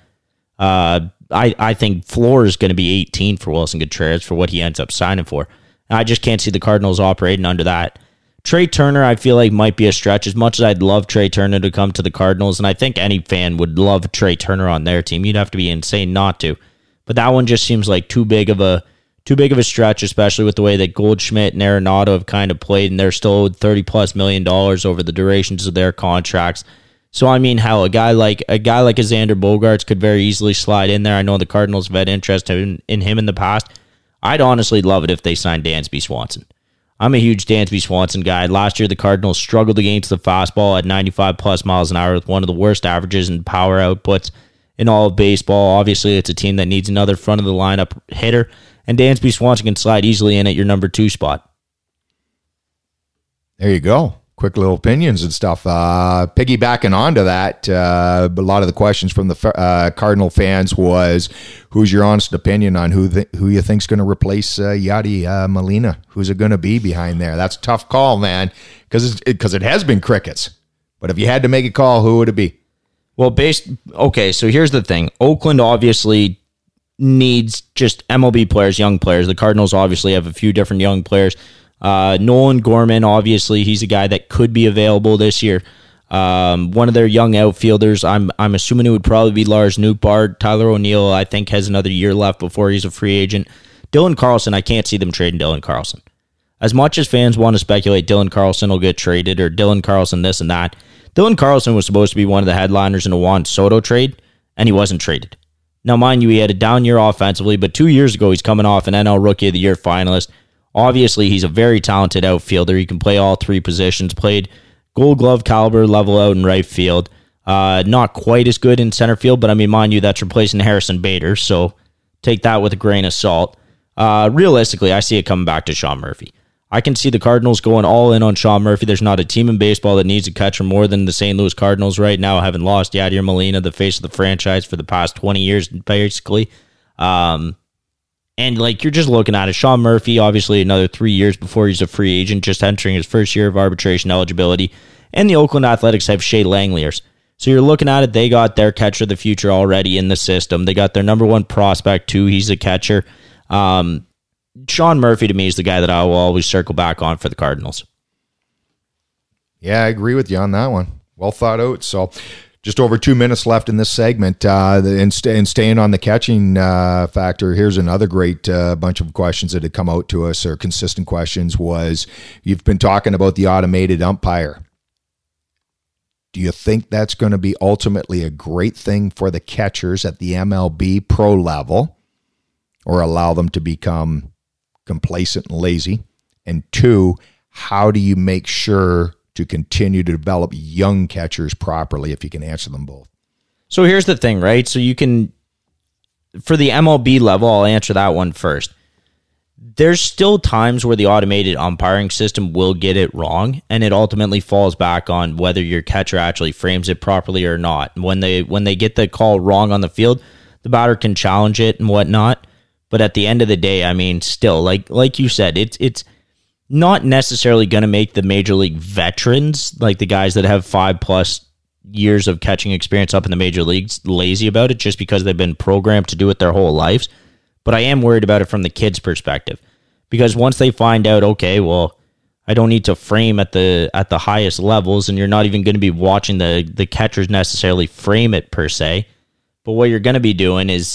I think floor is going to be 18 for Wilson Contreras for what he ends up signing for. I just can't see the Cardinals operating under that. Trey Turner, I feel like might be a stretch. As much as I'd love Trey Turner to come to the Cardinals, and I think any fan would love Trey Turner on their team. You'd have to be insane not to. But that one just seems like too big of a stretch, especially with the way that Goldschmidt and Arenado have kind of played, and they're still owed $30+ million over the durations of their contracts. So hell, a guy like Xander Bogaerts could very easily slide in there. I know the Cardinals have had interest in him in the past. I'd honestly love it if they signed Dansby Swanson. I'm a huge Dansby Swanson guy. Last year, the Cardinals struggled against the fastball at 95+ miles an hour with one of the worst averages and power outputs in all of baseball. Obviously, it's a team that needs another front-of-the-lineup hitter, and Dansby Swanson can slide easily in at your number 2 spot. There you go. quick little opinions and stuff. Piggybacking onto that, a lot of the questions from the Cardinal fans was, who's your honest opinion on who you think's going to replace Yadi Molina? Who's it going to be behind there? That's a tough call, man, because it has been crickets. But if you had to make a call, who would it be? Well, so here's the thing. Oakland obviously needs just MLB players, young players. The Cardinals obviously have a few different young players. Nolan Gorman, obviously, he's a guy that could be available this year. One of their young outfielders, I'm assuming it would probably be Lars Nootbaar. Tyler O'Neill, I think, has another year left before he's a free agent. Dylan Carlson, I can't see them trading Dylan Carlson. As much as fans want to speculate Dylan Carlson will get traded or Dylan Carlson this and that, Dylan Carlson was supposed to be one of the headliners in a Juan Soto trade, and he wasn't traded. Now, mind you, he had a down year offensively, but 2 years ago, he's coming off an NL Rookie of the Year finalist. Obviously, he's a very talented outfielder. He can play all three positions. Played Gold Glove caliber level out in right field. Not quite as good in center field, but I mean, mind you, that's replacing Harrison Bader, so take that with a grain of salt. Realistically, I see it coming back to Sean Murphy. I can see the Cardinals going all in on Sean Murphy. There's not a team in baseball that needs a catcher more than the St. Louis Cardinals right now, having lost Yadier Molina, the face of the franchise for the past 20 years, basically. And like you're just looking at it, Sean Murphy, obviously another 3 years before he's a free agent, just entering his first year of arbitration eligibility. And the Oakland Athletics have Shea Langeliers. So you're looking at it, they got their catcher of the future already in the system. They got their number one prospect, too. He's a catcher. Sean Murphy, to me, is the guy that I will always circle back on for the Cardinals. Yeah, I agree with you on that one. Well thought out. So just over 2 minutes left in this segment. And staying on the catching factor, here's another great bunch of questions that had come out to us, or consistent questions, was you've been talking about the automated umpire. Do you think that's going to be ultimately a great thing for the catchers at the MLB pro level, or allow them to become complacent and lazy? And two, how do you make sure to continue to develop young catchers properly, if you can answer them both? So here's the thing, right? So you can, for the MLB level, I'll answer that one first. There's still times where the automated umpiring system will get it wrong, and it ultimately falls back on whether your catcher actually frames it properly or not. When they get the call wrong on the field, the batter can challenge it and whatnot. But at the end of the day, I mean, still, like you said, it's not necessarily going to make the major league veterans, like the guys that have 5+ years of catching experience up in the major leagues, lazy about it just because they've been programmed to do it their whole lives. But I am worried about it from the kids' perspective, because once they find out, okay, well, I don't need to frame at the highest levels, and you're not even going to be watching the catchers necessarily frame it per se. But what you're going to be doing is,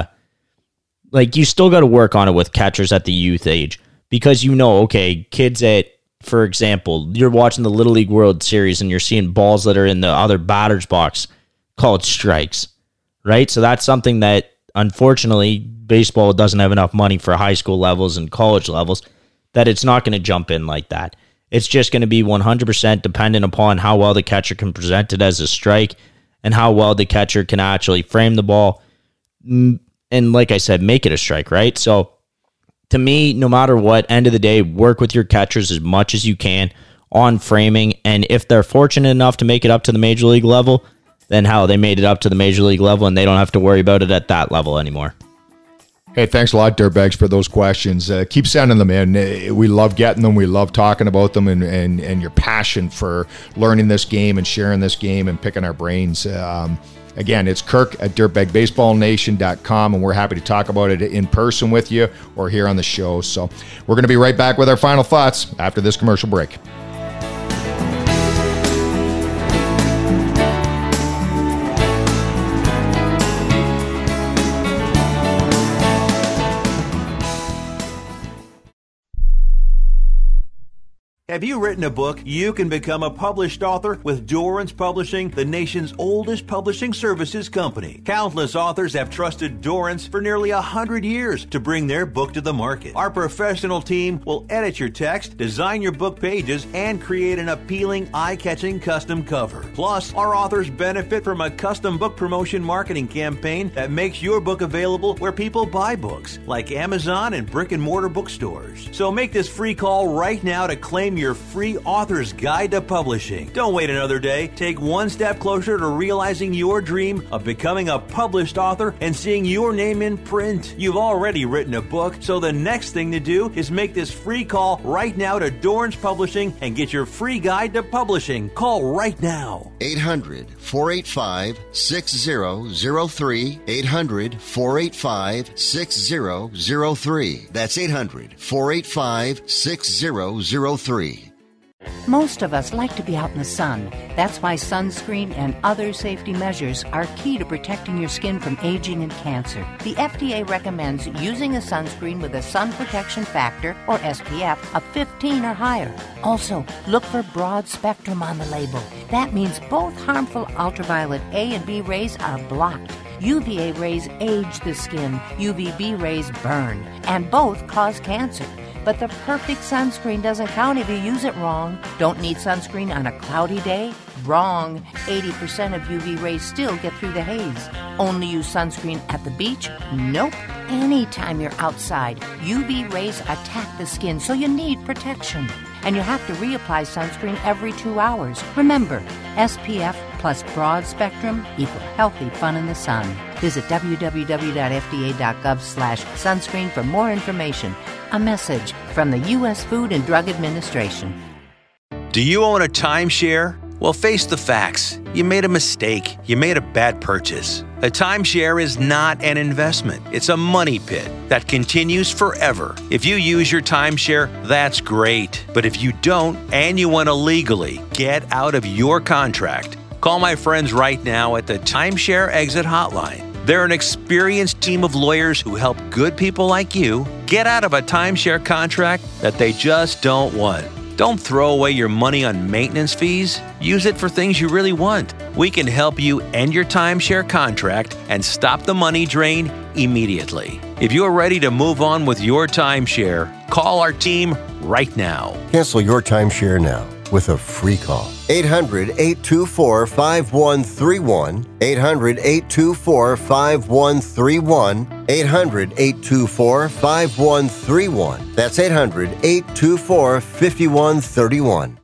you still got to work on it with catchers at the youth age, because okay, kids at, for example, you're watching the Little League World Series and you're seeing balls that are in the other batter's box called strikes, right? So that's something that, unfortunately, baseball doesn't have enough money for high school levels and college levels, that it's not going to jump in like that. It's just going to be 100% dependent upon how well the catcher can present it as a strike and how well the catcher can actually frame the ball. And like I said, make it a strike, right? So to me, no matter what, end of the day, work with your catchers as much as you can on framing. And if they're fortunate enough to make it up to the major league level, then they made it up to the major league level and they don't have to worry about it at that level anymore. Hey, thanks a lot, Dirtbags, for those questions. Keep sending them in. We love getting them. We love talking about them, and your passion for learning this game and sharing this game and picking our brains. Again, it's Kirk at dirtbagbaseballnation.com, and we're happy to talk about it in person with you or here on the show. So we're going to be right back with our final thoughts after this commercial break. Have you written a book? You can become a published author with Dorrance Publishing, the nation's oldest publishing services company. Countless authors have trusted Dorrance for nearly 100 years to bring their book to the market. Our professional team will edit your text, design your book pages, and create an appealing, eye-catching custom cover. Plus, our authors benefit from a custom book promotion marketing campaign that makes your book available where people buy books, like Amazon and brick-and-mortar bookstores. So make this free call right now to claim claim your free author's guide to publishing. Don't wait another day. Take one step closer to realizing your dream of becoming a published author and seeing your name in print. You've already written a book, so the next thing to do is make this free call right now to Dorrance Publishing and get your free guide to publishing. Call right now. 800-485-6003. 800-485-6003. That's 800-485-6003. Most of us like to be out in the sun. That's why sunscreen and other safety measures are key to protecting your skin from aging and cancer. The FDA recommends using a sunscreen with a sun protection factor, or SPF, of 15 or higher. Also, look for broad spectrum on the label. That means both harmful ultraviolet A and B rays are blocked. UVA rays age the skin, UVB rays burn, and both cause cancer. But the perfect sunscreen doesn't count if you use it wrong. Don't need sunscreen on a cloudy day? Wrong. 80% of UV rays still get through the haze. Only use sunscreen at the beach? Nope. Anytime you're outside, UV rays attack the skin, so you need protection. And you have to reapply sunscreen every 2 hours. Remember, SPF plus broad spectrum equal healthy fun in the sun. Visit www.fda.gov/sunscreen for more information. A message from the U.S. Food and Drug Administration. Do you own a timeshare? Well, face the facts. You made a mistake. You made a bad purchase. A timeshare is not an investment. It's a money pit that continues forever. If you use your timeshare, that's great. But if you don't, and you want to legally get out of your contract, call my friends right now at the Timeshare Exit Hotline. They're an experienced team of lawyers who help good people like you get out of a timeshare contract that they just don't want. Don't throw away your money on maintenance fees. Use it for things you really want. We can help you end your timeshare contract and stop the money drain immediately. If you're ready to move on with your timeshare, call our team right now. Cancel your timeshare now with a free call. 800-824-5131. 800-824-5131. 800-824-5131. That's 800-824-5131.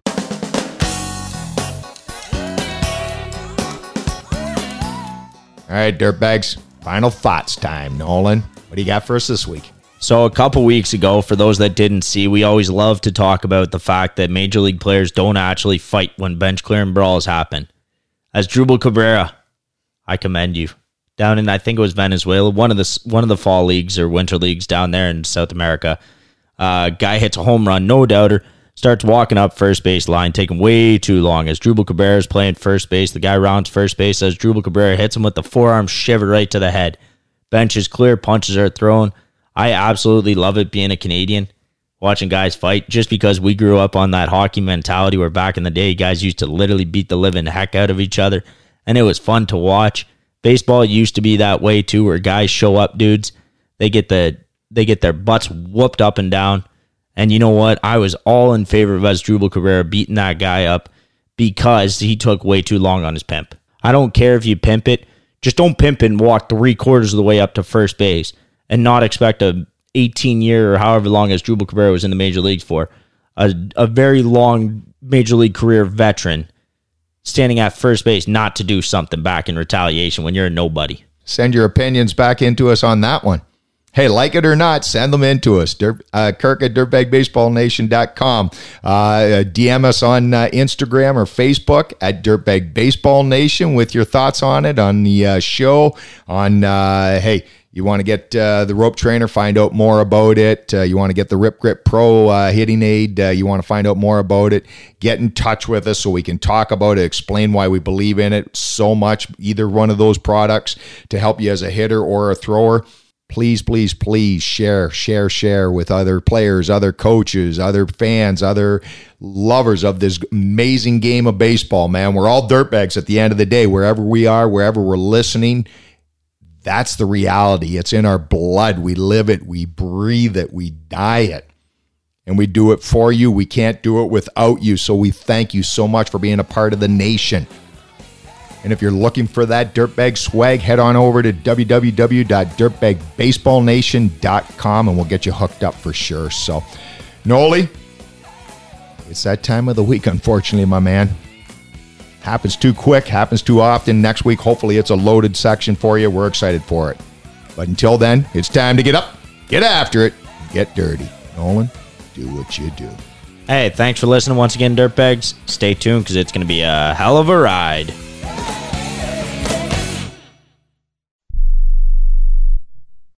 All right, Dirtbags, final thoughts time. Nolan, what do you got for us this week? So a couple weeks ago, for those that didn't see, we always love to talk about the fact that Major League players don't actually fight when bench clearing brawls happen. As Drupal Cabrera, I commend you. Down in, I think it was Venezuela, one of the fall leagues or winter leagues down there in South America, guy hits a home run, no doubter, starts walking up first base line, taking way too long. As Drupal Cabrera is playing first base, the guy rounds first base as Drupal Cabrera hits him with the forearm shiver right to the head. Bench is clear, punches are thrown. I absolutely love it being a Canadian, watching guys fight, just because we grew up on that hockey mentality where back in the day, guys used to literally beat the living heck out of each other, and it was fun to watch. Baseball used to be that way too, where guys show up, dudes, they get their butts whooped up and down, and you know what? I was all in favor of Asdrubal Cabrera beating that guy up because he took way too long on his pimp. I don't care if you pimp it, just don't pimp it and walk 3/4 of the way up to first base and not expect a 18-year or however long Asdrubal Cabrera was in the major leagues for, a very long major league career veteran standing at first base not to do something back in retaliation when you're a nobody. Send your opinions back into us on that one. Hey, like it or not, send them in to us. Kirk at dirtbagbaseballnation.com. DM us on Instagram or Facebook at Dirtbag Baseball Nation with your thoughts on it, on the show, on, hey, you want to get the rope trainer, find out more about it. You want to get the Rip Grip Pro hitting aid. You want to find out more about it. Get in touch with us so we can talk about it, explain why we believe in it so much, either one of those products to help you as a hitter or a thrower. Please, please, please share with other players, other coaches, other fans, other lovers of this amazing game of baseball, man. We're all dirtbags at the end of the day, wherever we are, wherever we're listening. That's the reality. It's in our blood. We live it. We breathe it. We die it. And we do it for you. We can't do it without you. So we thank you so much for being a part of the nation. And if you're looking for that Dirtbag swag, head on over to www.dirtbagbaseballnation.com and we'll get you hooked up for sure. So, Noli, It's that time of the week, unfortunately, my man. Happens too quick, happens too often. Next week, hopefully, it's a loaded section for you. We're excited for it. But until then, it's time to get up, get after it, and get dirty. Nolan, do what you do. Hey, thanks for listening once again, Dirtbags. Stay tuned because it's going to be a hell of a ride.